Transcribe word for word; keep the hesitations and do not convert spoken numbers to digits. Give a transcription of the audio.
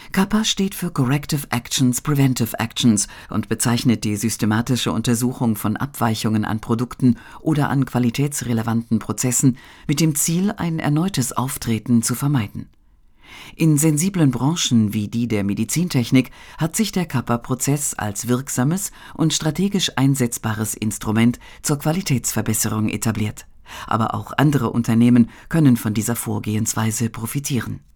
CAPA steht für Corrective Actions, Preventive Actions und bezeichnet die systematische Untersuchung von Abweichungen an Produkten oder an qualitätsrelevanten Prozessen mit dem Ziel, ein erneutes Auftreten zu vermeiden. In sensiblen Branchen wie die der Medizintechnik hat sich der CAPA-Prozess als wirksames und strategisch einsetzbares Instrument zur Qualitätsverbesserung etabliert. Aber auch andere Unternehmen können von dieser Vorgehensweise profitieren.